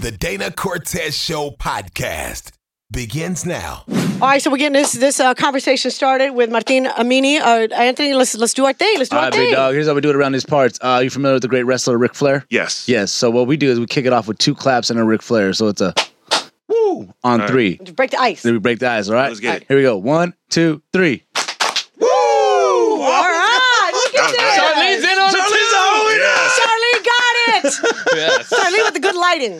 The Dana Cortez Show podcast begins now. All right, so we're getting this conversation started with Martin Amini. Anthony, let's do our thing. Let's do All our right, thing. big dog. Here's how we do it around these parts. You familiar with the great wrestler Ric Flair? Yes. Yes. So what we do is we kick it off with 2 claps and a Ric Flair. So it's a woo on All 3. Just break the ice. Then we break the ice. All right. Let's get it. Here we go. 1, 2, 3. Woo! All right, look at that. Charlene's in on it too. Charlene got it. Yes. Charlene with the good lighting.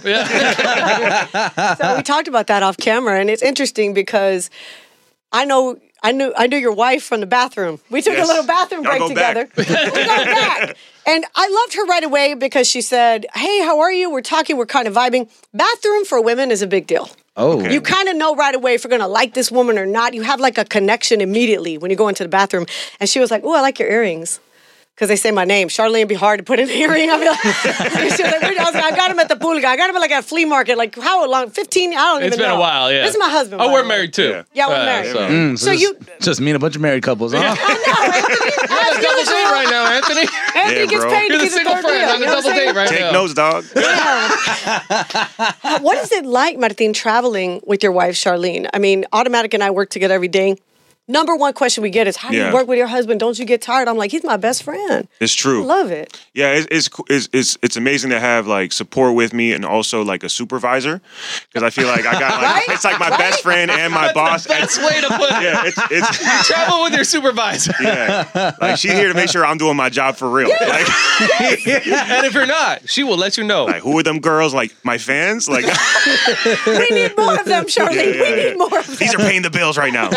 Yeah. So we talked about that off camera, and it's interesting because I knew your wife from the bathroom. We took a Yes. little bathroom Y'all break go together. back. We go back. And I loved her right away because she said, "Hey, how are you? We're talking, we're kind of vibing." Bathroom for women is a big deal. Oh. You kind of know right away if you're going to like this woman or not. You have like a connection immediately when you go into the bathroom. And she was like, "Oh, I like your earrings." Because they say my name. Charlene, it'd be hard to put an earring. I'd be like, she was like, I was like, I got him at the pulga. I got him at like a flea market. Like, how long? 15? I don't even know. It's been a while, yeah. This is my husband. Oh, by we're the way. married too. Yeah, we're married. So. So just, you- just me and a bunch of married couples, huh? You're the double date right now, Anthony. Anthony Yeah, gets bro. paid You're to the get single third friend. wheel, I'm the you know what double I'm date right Take now. notes, dog. saying? What is it like, Martin, traveling with your wife, Charlene? I mean, Automatic and I work together every day. Number one question we get is, how do you Yeah. work with your husband? Don't you get tired? I'm like, he's my best friend. It's true. I love it. Yeah, it's amazing to have like support with me and also like a supervisor because I feel like I got like Right? it's like my best friend and my boss. That's the best way to put it. Yeah, it's Travel with your supervisor. yeah. Like she's here to make sure I'm doing my job for real. Like, And if you're not, she will let you know. like who are them girls? Like my fans? Like We need more of them, Charlene. Yeah, We yeah. need more of them. these are paying the bills right now.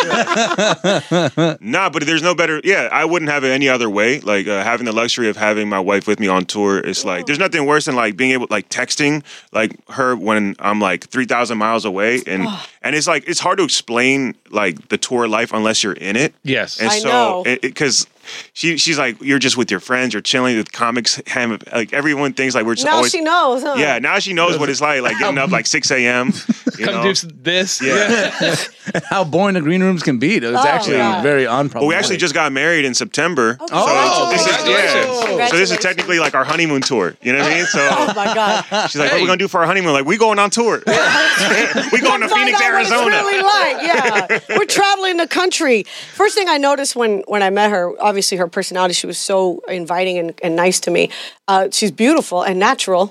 Nah, but there's no better. Yeah, I wouldn't have it any other way. Like having the luxury of having my wife with me on tour. It's like there's nothing worse than like being able like texting like her when I'm like 3,000 miles away, and it's like it's hard to explain like the tour life unless you're in it. Yes. And I so know. because she's like you're just with your friends, you're chilling with comics. Like everyone thinks like we're just Now always. she knows, huh? Yeah, now she knows what it's like getting up like 6 a.m. you Come know? do this. Yeah. How boring the green rooms can be. It's actually God. very unproblematic. Well, we actually just got married in September. Oh, this is, congratulations. So this is technically like our honeymoon tour. You know what I mean? So Oh, my God. she's like, "What are we gonna do for our honeymoon?" Like, we going on tour. we going to Phoenix, Find out Arizona. What it's really like, yeah. We're traveling the country. First thing I noticed when I met her, obviously her personality, she was so inviting and nice to me. She's beautiful and natural.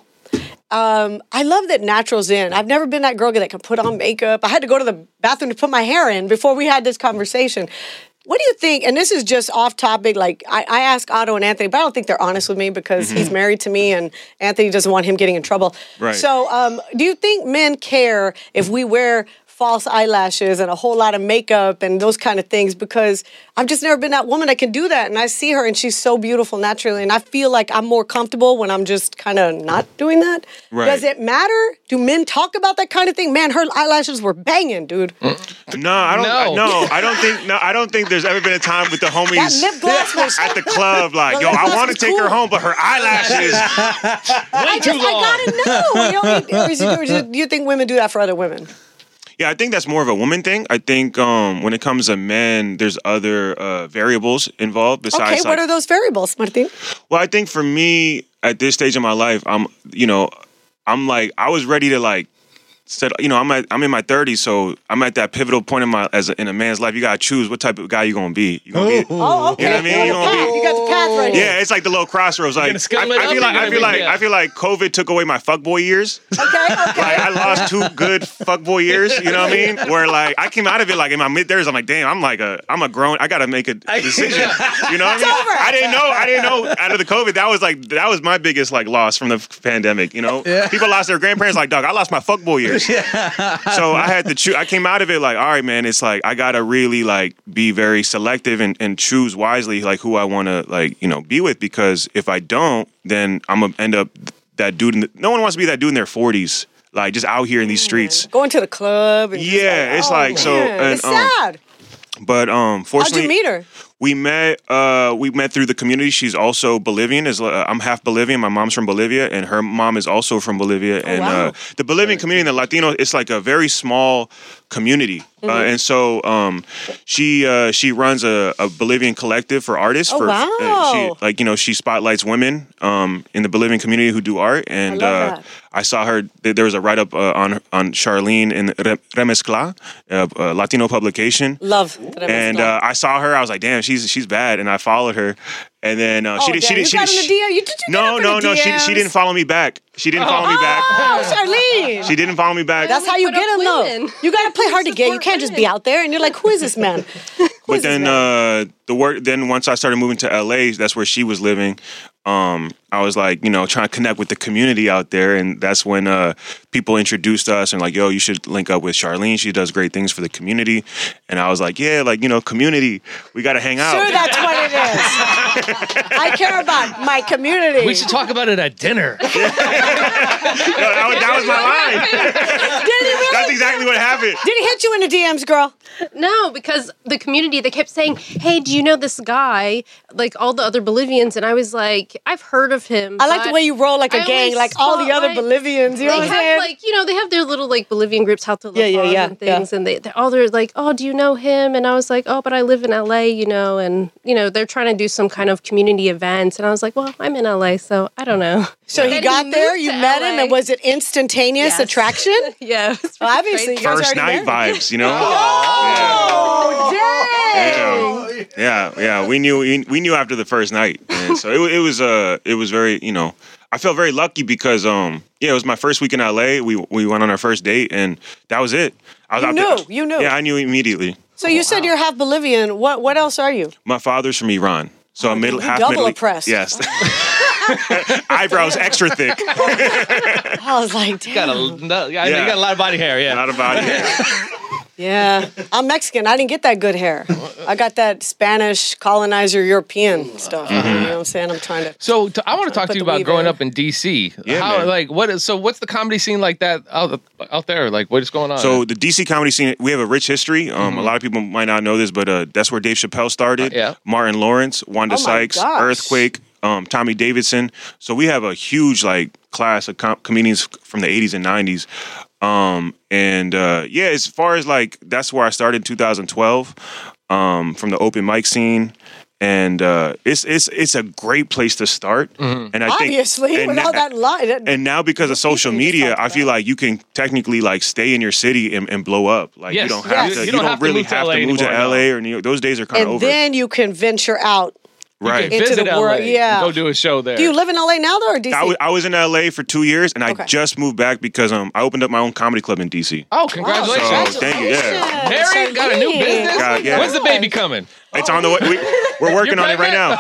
I love that natural's in. I've never been that girl that can put on makeup. I had to go to the bathroom to put my hair in before we had this conversation. What do you think? And this is just off topic. Like I ask Otto and Anthony, but I don't think they're honest with me because he's married to me and Anthony doesn't want him getting in trouble. Right. So do you think men care if we wear false eyelashes and a whole lot of makeup and those kind of things? Because I've just never been that woman that can do that. And I see her and she's so beautiful naturally. And I feel like I'm more comfortable when I'm just kind of not doing that. Right. Does it matter? Do men talk about that kind of thing? Man, her eyelashes were banging, dude. No, I don't. No. No, I don't think. No, I don't think there's ever been a time with the That homies lip gloss was... at the club like, The "Yo, lip I gloss want to was take her cool. home, but her eyelashes." I gotta know. Or do you think women do that for other women? Yeah, I think that's more of a woman thing. I think when it comes to men, there's other variables involved besides. Okay, what are those variables, Martin? Well, I think for me at this stage of my life, I'm like I was ready to like set. I'm in my 30s, so I'm at that pivotal point in a man's life. You gotta choose what type of guy you gonna be. You gonna be. Oh, okay. You know what I mean? You got the path right here. Yeah, it's like the little crossroads. Like gonna scale it up, I feel like COVID took away my fuckboy years. Okay. Like I lost 2 good fuckboy years. You know what I mean? Where like I came out of it like in my mid-30s. I'm like, damn, I'm a grown. I gotta make a decision. You know what I mean? over. I didn't know. Out of the COVID, that was my biggest like loss from the pandemic. You know, people lost their grandparents. Like, dog, I lost my fuckboy years. So I had to choose. I came out of it like, all right, man. It's like I gotta really like be very selective and choose wisely, like who I want to like be with, because if I don't, then I'm gonna end up that dude. No one wants to be that dude in their 40s, like just out here in these streets. Going to the club. And Yeah, it's like so. man, And, it's sad. But How'd fortunately, you meet her? We met through the community. She's also Bolivian. I'm half Bolivian. My mom's from Bolivia, and her mom is also from Bolivia. And wow. The Bolivian community, the Latino, it's like a very small community. And so she runs a Bolivian collective for artists. Oh, wow. She spotlights women in the Bolivian community who do art. And I love that. I saw her. There was a write up on Charlene in Remezcla, Latino publication. Love Remezcla. And I saw her. I was like, damn, she's bad. And I followed her. And then she didn't. You got in the DM? No. She didn't follow me back. She didn't follow me back. Oh, Charlene. She didn't follow me back. That's how you put get up him, though. women. You got to play hard to get. You can't just be out there and you're like, who is this man? But then then once I started moving to LA, that's where she was living. I was like, trying to connect with the community out there, and that's when people introduced us and like, yo, you should link up with Charlene. She does great things for the community. And I was like, yeah, community, we got to hang out. Sure, that's what it is. I care about my community. We should talk about it at dinner. That was my line. Did he really? That's exactly what happened. Did he hit you in the DMs, girl? No, because the community, they kept saying, hey, do you know this guy? Like all the other Bolivians. And I was like, I've heard of him. I like the but way you roll like a I gang, always like all the thought, other like, Bolivians. You know what They I'm have saying? they have their little like Bolivian groups, how to Yeah, and things, and they're like, oh, do you know him? And I was like, oh, but I live in LA, and they're trying to do some kind of community events, and I was like, well, I'm in LA, so I don't know. So he And got there, moved you to met him, LA. and was it instantaneous Yes. attraction? Yeah, it was Well, pretty obviously, crazy. you guys First already night married. vibes, you know? Oh, dang! Yeah. We knew after the first night, and so it was very, I felt very lucky because it was my first week in LA. We went on our first date, and that was it. I was out there. You knew. Yeah, I knew immediately. So you said you're half Bolivian. What else are you? My father's from Iran, so I'm half double Middle oppressed. Yes. Eyebrows extra thick. I was like, damn. You got a lot of body hair, yeah. Not about it. Yeah, I'm Mexican. I didn't get that good hair. I got that Spanish colonizer European stuff. You know what I'm saying? I'm trying to. So I want to talk Put to you the about weave growing in. up in DC. Yeah, How, man. like, what's the comedy scene like that out there? Like, what is going on? So the DC comedy scene, we have a rich history. A lot of people might not know this, but that's where Dave Chappelle started. Yeah. Martin Lawrence, Wanda Oh my Sykes, gosh. Earthquake, Tommy Davidson. So we have a huge class of comedians from the 80s and 90s. As far as that's where I started in 2012 from the open mic scene. And it's a great place to start. And I Obviously, think, with all that lie. and now because of social You just media, talked I feel about. like you can technically stay in your city and blow up. Like Yes. you don't have Yes. to. You You don't don't have to really move to have LA to move to anymore, LA or New York. Those days are kind of And over. then you can venture out. Right. Into visit the LA. world, yeah. Go do a show there. Do you live in LA now, though, or DC? I was in LA for 2 years, and I Okay. just moved back because I opened up my own comedy club in DC. Oh, congratulations! So, thank you, yeah. Married, got a new business. God, yeah. When's the baby coming? It's on the way. We're working on it right now.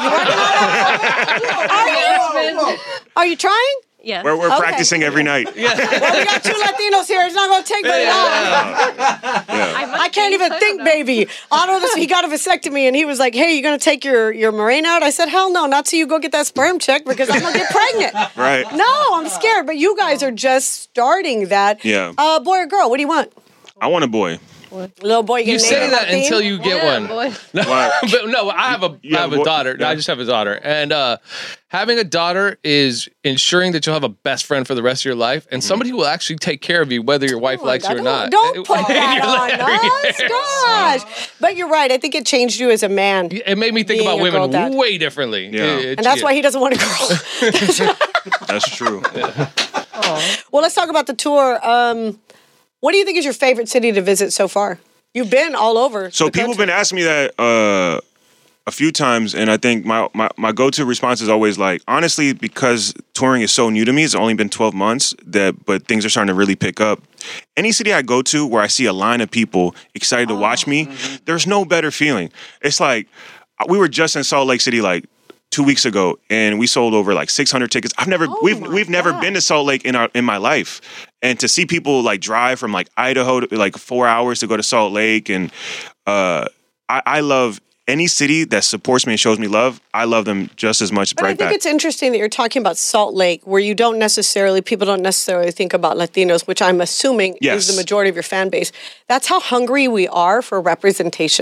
Are you trying? Yeah. We're Okay. practicing every night. Well, we got two Latinos here. It's not going to take very long. I can't even think, baby. Otto, he got a vasectomy, and he was like, hey, you going to take your Mirena out? I said, hell no, not till you go get that sperm checked because I'm going to get pregnant. Right. No, I'm scared. But you guys are just starting that. Yeah. Boy or girl, what do you want? I want a boy. Little boy, You say that until you get Yeah, one. boy. Why? But no, I have have a a boy? daughter. Yeah. I just have a daughter, and having a daughter is ensuring that you'll have a best friend for the rest of your life, and somebody who will actually take care of you, whether your wife likes you or not. Don't put You're that on us. Gosh. But you're right. I think it changed you as a man. It made me think Being about a girl women dad. way differently. Yeah. And that's why he doesn't want a girl. That's true. Well, let's talk about the tour. What do you think is your favorite city to visit so far? You've been all over. So the people have country. been asking me that a few times, and I think my go-to response is always honestly, because touring is so new to me, it's only been 12 months, but things are starting to really pick up. Any city I go to where I see a line of people excited to watch me, there's no better feeling. It's like, we were just in Salt Lake City 2 weeks ago, and we sold over 600 tickets. We've never been to Salt Lake in my life, and to see people drive from Idaho to 4 hours to go to Salt Lake, and I love any city that supports me and shows me love. I love them just as much. But I Right think back. it's interesting that you're talking about Salt Lake, where people don't necessarily think about Latinos, which I'm assuming Yes. is the majority of your fan base. That's how hungry we are for representation.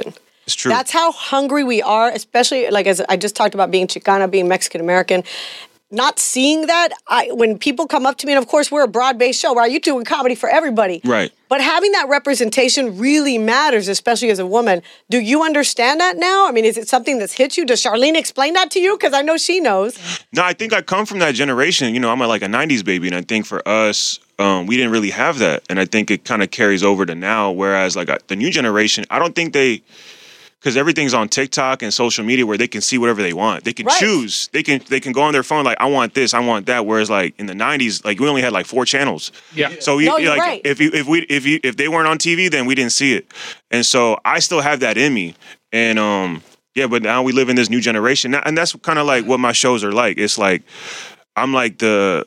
It's true. That's how hungry we are, especially like as I just talked about being Chicana, being Mexican American. Not seeing that, when people come up to me, and of course we're a broad-based show, right? You're doing comedy for everybody. Right. But having that representation really matters, especially as a woman. Do you understand that now? I mean, is it something that's hit you? Does Charlene explain that to you? Because I know she knows. No, I think I come from that generation. You know, I'm like a 90s baby, and I think for us, we didn't really have that. And I think it kind of carries over to now, whereas like the new generation, I don't think they... Because everything's on TikTok and social media where they can see whatever they want. They can choose. They can go on their phone like, I want this, I want that. Whereas like in the 90s, like we only had like 4 channels. Yeah. So if they weren't on TV, then we didn't see it. And so I still have that in me. And but now we live in this new generation, and that's kind of like what my shows are like. It's like I'm like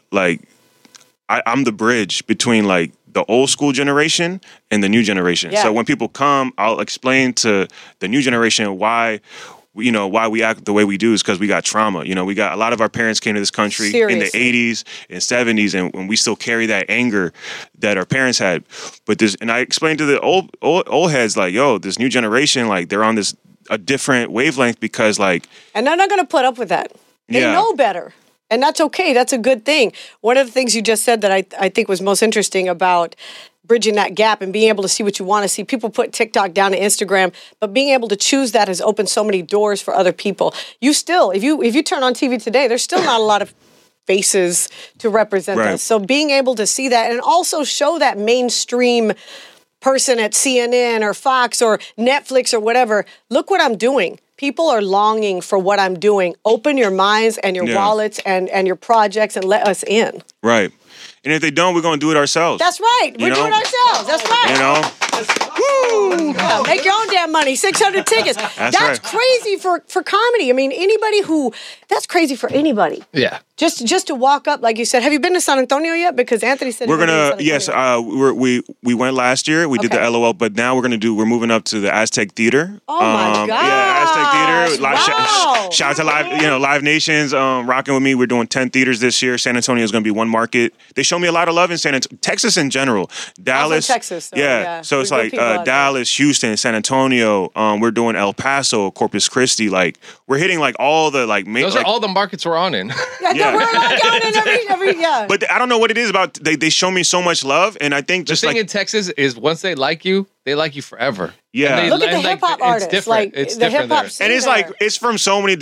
I'm the bridge between like the old school generation and the new generation. Yeah. So when people come, I'll explain to the new generation why we act the way we do is because we got trauma. You know, we got a lot of our parents came to this country in the 80s and 70s, and we still carry that anger that our parents had. And I explained to the old heads like, yo, this new generation, like they're on a different wavelength because like, and they're not going to put up with that. They know better. And that's okay. That's a good thing. One of the things you just said that I think was most interesting about bridging that gap and being able to see what you want to see. People put TikTok down to Instagram, but being able to choose that has opened so many doors for other people. You still, if you turn on TV today, there's still not a lot of faces to represent us. So being able to see that and also show that mainstream person at CNN or Fox or Netflix or whatever, look what I'm doing. People are longing for what I'm doing. Open your minds and your wallets and your projects and let us in. Right. And if they don't, we're going to do it ourselves. That's right. We're doing it ourselves. That's right. You know? Woo! Yeah, make your own damn money. 600 tickets. That's right. crazy for comedy. I mean, that's crazy for anybody. Yeah. Just to walk up, like you said. Have you been to San Antonio yet? Because Anthony said we're gonna. Yes, we went last year. We did the LOL, but now we're moving up to the Aztec Theater. Oh my god! Yeah, Aztec Theater. Wow. Shout out to Live Nations, rocking with me. We're doing 10 theaters this year. San Antonio is going to be one market. They show me a lot of love in San Antonio, Texas in general. Dallas, Texas. So, yeah. So it's like Dallas, Houston, San Antonio. We're doing El Paso, Corpus Christi. Like we're hitting like all the like main. Those are all the markets we're on in. Yeah. We're like down in every. But I don't know what it is about. They show me so much love, and I think just the thing in Texas is once they like you forever. Yeah, look at the hip hop artists. It's different. It's different there. And it's like it's from so many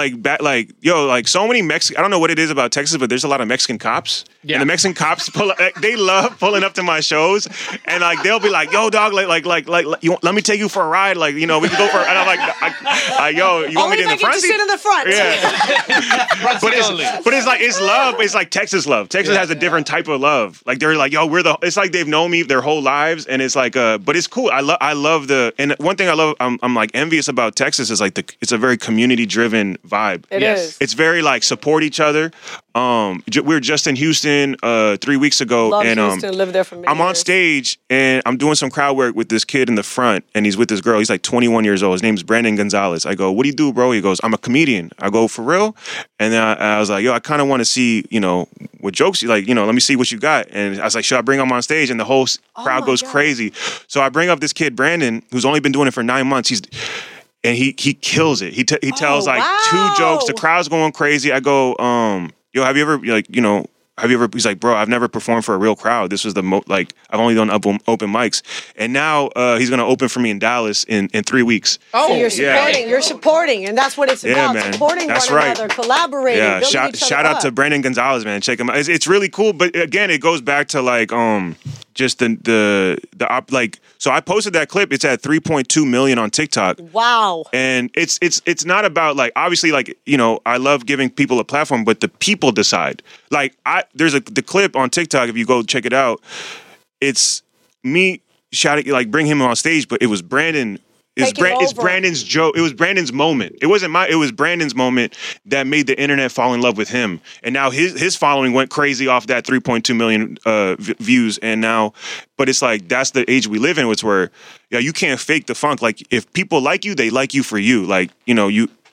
so many Mexican. I don't know what it is about Texas, but there's a lot of Mexican cops. Yeah. And the Mexican cops they love pulling up to my shows, and like they'll be like, "Yo, dog, let me take you for a ride, like we can go for." And I'm like, "Yo, you want me in the front seat?" Sit in the front. Yeah. but it's like it's love. It's like Texas love. Texas has a different type of love. Like they're like, "Yo, it's like they've known me their whole lives," and it's like, but it's cool. I love and one thing I love, I'm like envious about Texas is like it's a very community driven vibe. It is. It's very like support each other. We were just in Houston 3 weeks ago. Love Houston, lived there for many I'm on years. stage and I'm doing some crowd work with this kid in the front, and he's with this girl. He's like 21 years old. His name's Brandon Gonzalez. I go, "What do you do, bro?" He goes, "I'm a comedian." I go, "For real?" And then I was like, "Yo, I kind of want to see, what jokes you like, let me see what you got." And I was like, "Should I bring him on stage?" And the whole crowd goes crazy. So I bring up this kid, Brandon, who's only been doing it for 9 months. He kills it. He tells like 2 jokes. The crowd's going crazy. I go, "Yo, have you ever He's like, "Bro, I've never performed for a real crowd. This was I've only done open mics." And now he's going to open for me in Dallas in 3 weeks. Oh, so you're supporting. Yeah. You're supporting, and that's what it's about. Man. Supporting that's one right. another, collaborating. Yeah, building each shout other out to Brandon Gonzalez, man. Check him out. It's really cool, but again, it goes back to like just so I posted that clip. It's at 3.2 million on TikTok. Wow. And it's not about like, obviously, like, I love giving people a platform, but the people decide. Like there's the clip on TikTok, if you go check it out, it's me shouting, like bring him on stage, but it was Brandon. It's Brandon's joke. It was Brandon's moment. It was Brandon's moment that made the internet fall in love with him. And now his following went crazy off that 3.2 million views. And now, but it's like, that's the age we live in. It's where, you can't fake the funk. Like if people like you, they like you for you. Like,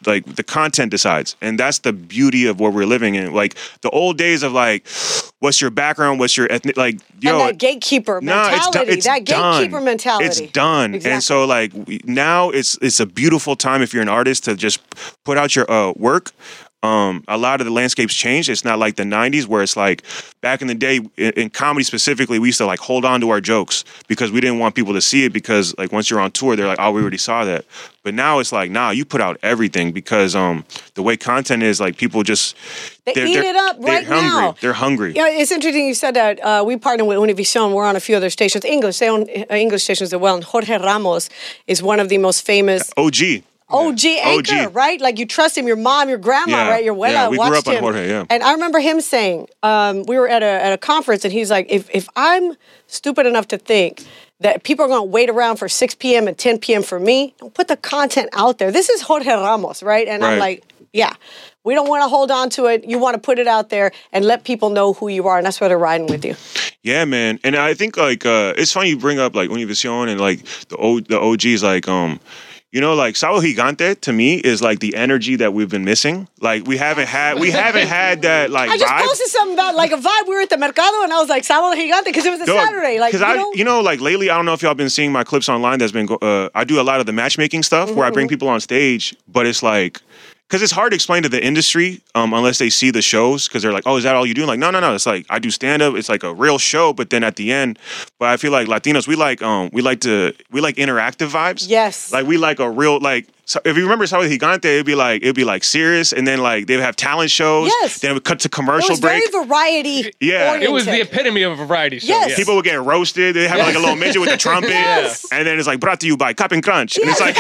like the content decides, and that's the beauty of what we're living in. Like the old days of like, what's your background, what's your ethnic, like yo, and that gatekeeper mentality, it's that gatekeeper done. mentality. It's done, Exactly. and so like now it's a beautiful time if you're an artist to just put out your work. A lot of the landscapes changed. It's not like the 90s where it's like back in the day in comedy specifically, we used to like hold on to our jokes because we didn't want people to see it because like once you're on tour, they're like, oh, we already saw that. But now it's like, nah, you put out everything because the way content is, like people just They eat it up right hungry. now. They're hungry. Yeah, it's interesting you said that. We partner with Univision. We're on a few other stations, English. They own English stations as well. And Jorge Ramos is one of the most famous OG anchor, right? Like you trust him, your mom, your grandma, right? Your abuela yeah, we grew watched up on him. Jorge, yeah. And I remember him saying, we were at a conference, and he's like, if I'm stupid enough to think that people are going to wait around for 6 p.m. and 10 p.m. for me, don't put the content out there. This is Jorge Ramos, right? And I'm like, yeah, we don't want to hold on to it. You want to put it out there and let people know who you are, and that's why they're riding with you. Yeah, man. And I think like it's funny you bring up like Univision and like the OGs, like you know, like Sábado Gigante to me is like the energy that we've been missing. Like we haven't had that like I just vibe. posted something about like a vibe. We were at the Mercado, and I was like, Sábado Gigante, because it was a Saturday. Like, like lately, I don't know if y'all been seeing my clips online. That's been I do a lot of the matchmaking stuff where I bring people on stage, but it's like. Because it's hard to explain to the industry unless they see the shows, because they're like, oh, is that all you do? Like, no. It's like I do stand up. It's like a real show, but then at the end, but I feel like Latinos, we like interactive vibes. Yes. Like we like a real like. So if you remember Sábado Gigante, it'd be like serious, and then like they would have talent shows. Yes. Then it would cut to commercial It was break. very variety. Yeah. oriented. It was the epitome of a variety show. Yes. Yes. People would get roasted. They have like a little midget with a trumpet, Yes. and then it's like brought to you by Cup and Crunch, and it's like,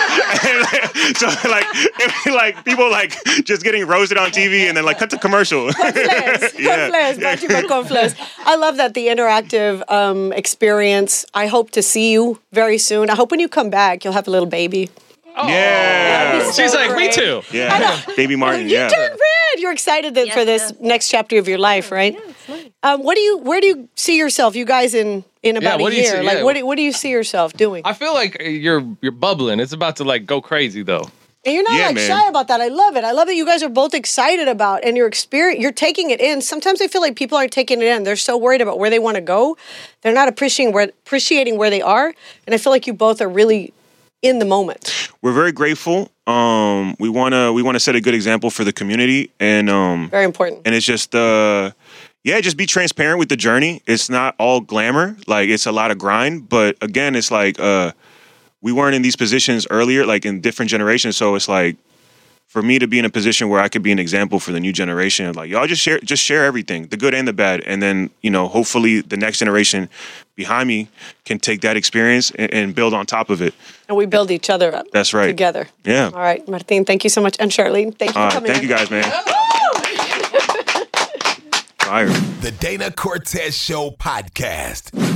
so like it'd be like people like just getting roasted on TV, and then like cut to commercial. Cornflakes, brought to you by Cornflakes. I love that, the interactive experience. I hope to see you very soon. I hope when you come back, you'll have a little baby. Yeah. So She's like, great. me too. Yeah. Baby Martin. You Yeah. turned red. You're excited for this next chapter of your life, right? Where do you see yourself? You guys in about what a do you year? see- Like, yeah. what do you see yourself doing? I feel like you're bubbling. It's about to like go crazy though. And you're not Yeah, like man. shy about that. I love it. I love that you guys are both excited about and you're taking it in. Sometimes I feel like people aren't taking it in. They're so worried about where they want to go. They're not appreciating where they are. And I feel like you both are really in the moment. We're very grateful. We wanna set a good example for the community, and Very important. and it's just just be transparent with the journey. It's not all glamour. Like it's a lot of grind, but again, it's like we weren't in these positions earlier, like in different generations. So it's like for me to be in a position where I could be an example for the new generation, like y'all just share everything, the good and the bad, and then hopefully the next generation behind me can take that experience and build on top of it. And we build each other up. That's right. Together. Yeah. All right, Martin, thank you so much. And Charlene, thank you for coming Thank in. you guys, man. Fire. The Dana Cortez Show podcast.